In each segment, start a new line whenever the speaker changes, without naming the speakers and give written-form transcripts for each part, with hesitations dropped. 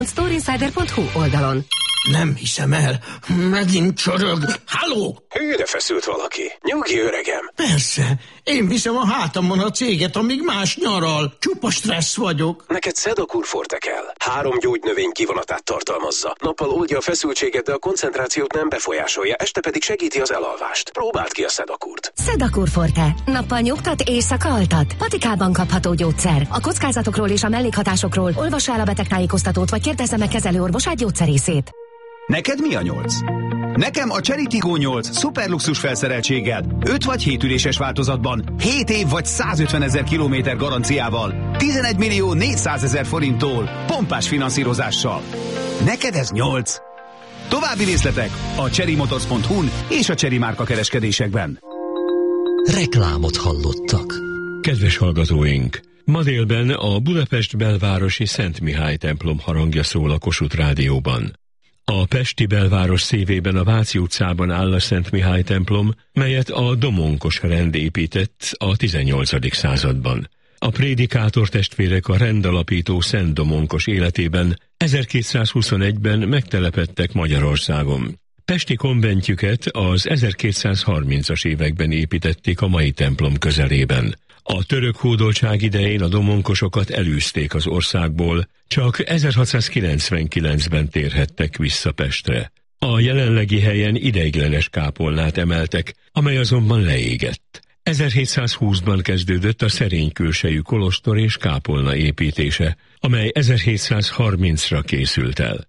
StoreInsider.hu oldalon.
Nem hiszem el. Megint csorog. Halló?
Hűre feszült valaki. Nyugi, öregem.
Persze. Én viszem a hátamon a céget, amíg más nyaral. Csupa stressz vagyok.
Neked Sedakur Forte kell. 3 gyógynövény kivonatát tartalmazza. Nappal oldja a feszültséget, de a koncentrációt nem befolyásolja, este pedig segíti az elalvást. Próbáld ki a Sedakurt.
Sedakur Forte. Nappal nyugtat, éjszaka altat. Patikában kapható gyógyszer. A kockázatokról és a mellékhatásokról olvassa el a betegtájékoztatót, vagy kérdezze meg kezelőorvosát, gyógyszerészét.
Neked mi a 8? Nekem a Chery Tiggo 8 szuperluxus felszereltséggel, 5 vagy 7 üléses változatban, 7 év vagy 150 000 kilométer garanciával, 11 millió 400 000 forinttól, pompás finanszírozással. Neked ez 8? További részletek a cherrymotors.hu-n és a Chery márka kereskedésekben.
Reklámot hallottak.
Kedves hallgatóink! Ma délben a Budapest belvárosi Szent Mihály templom harangja szól a Kossuth Rádióban. A pesti belváros szívében a Váci utcában áll a Szent Mihály templom, melyet a domonkos rend épített a 18. században. A prédikátor testvérek a rendalapító Szent Domonkos életében 1221-ben megtelepedtek Magyarországon. Pesti konventjüket az 1230-as években építették a mai templom közelében. A török hódoltság idején a domonkosokat elűzték az országból, csak 1699-ben térhettek vissza Pestre. A jelenlegi helyen ideiglenes kápolnát emeltek, amely azonban leégett. 1720-ban kezdődött a szerény külsejű kolostor és kápolna építése, amely 1730-ra készült el.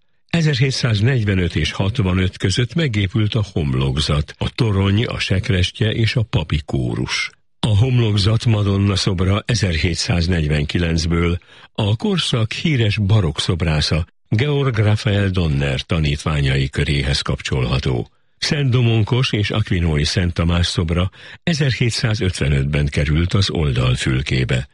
1745 és 65 között megépült a homlokzat, a torony, a sekrestye és a papi kórus. A homlokzat Madonna szobra 1749-ből a korszak híres barokk szobrása Georg Raphael Donner tanítványai köréhez kapcsolható. Szent Domonkos és Akvinói Szent Tamás szobra 1755-ben került az oldalfülkébe.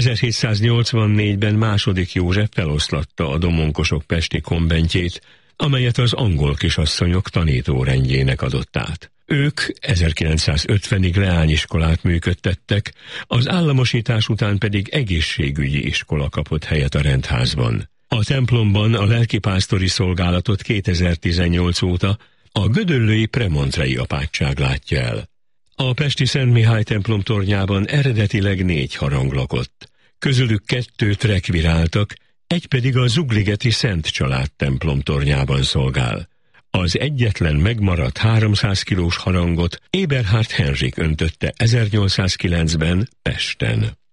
1784-ben II. József feloszlatta a domonkosok pesti konventjét, amelyet az angol kisasszonyok tanítórendjének adott át. Ők 1950-ig leányiskolát működtettek, az államosítás után pedig egészségügyi iskola kapott helyet a rendházban. A templomban a lelkipásztori szolgálatot 2018 óta a gödöllői premontrei apátság látja el. A pesti Szent Mihály templom tornyában eredetileg 4 harang lakott. Közülük 2 rekviráltak, egy pedig a Zugligeti Szent Család templom tornyában szolgál. Az egyetlen megmaradt 300 kilós harangot Eberhard Henrik öntötte 1809-ben Pesten.